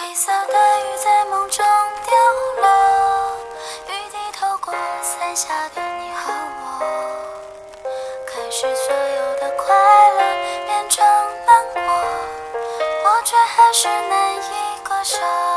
灰色的雨在梦中掉落，雨滴透过伞下的你和我，可是所有的快乐变成难过，我却还是难以割舍。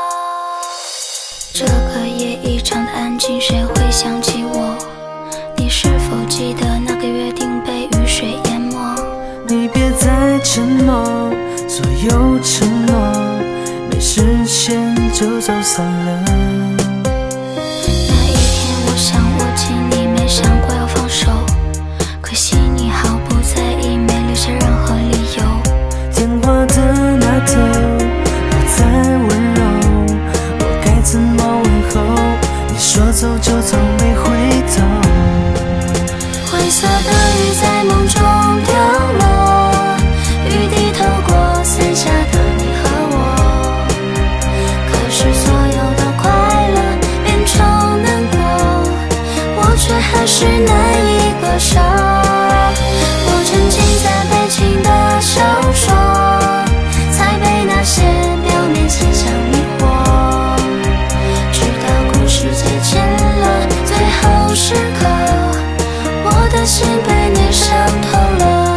这个夜异常的安静，谁会想起我？你是否记得那个约定被雨水淹没？ 你别再沉默，所有承诺没实现就走散了。 那一天我想握紧你，没想过要放手，可惜你毫不在意，没留下任何理由。 电话的那头不再温柔，我该怎么问候？你说走就走，没回头。 灰色的雨在梦中掉落，雨滴透过伞下的你和我，可是所有的快乐变成难过，我却还是难以割舍。我沉浸在悲情的小说，才被那些表面现象迷惑，直到故事接近了最后时刻，我的心被你伤透了。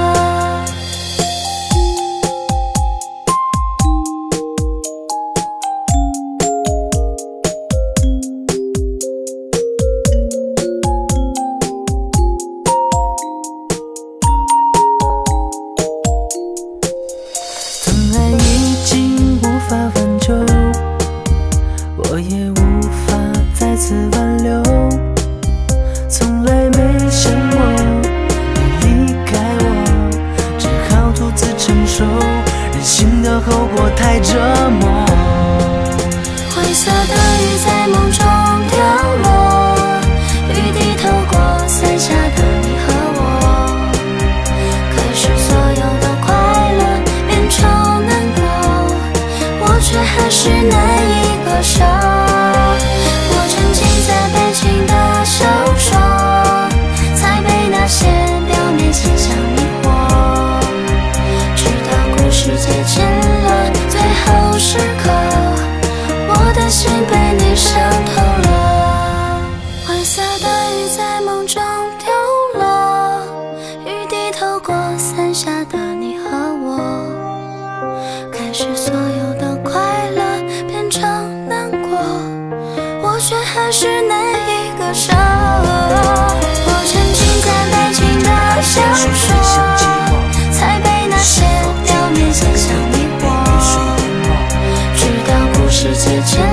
当爱已经无法挽救，我也无法再次挽留。从来没想过你离开我，只好独自承受，任性的后果太折磨。 灰色的雨在梦中掉落，雨滴透过伞下的你和我，可是所有的快乐变成难过，我却还是难以割舍。我沉浸在悲情的小说，才被那些表面现象迷惑，直到故事接近了最后时刻，我的心被你伤透了。灰色的雨在梦中掉落，雨滴透过伞下的你和我，可是所有的快乐变成难过，我却还是难以割舍。我沉浸在悲情的小说，才被那些表面现象迷惑，直到故事接近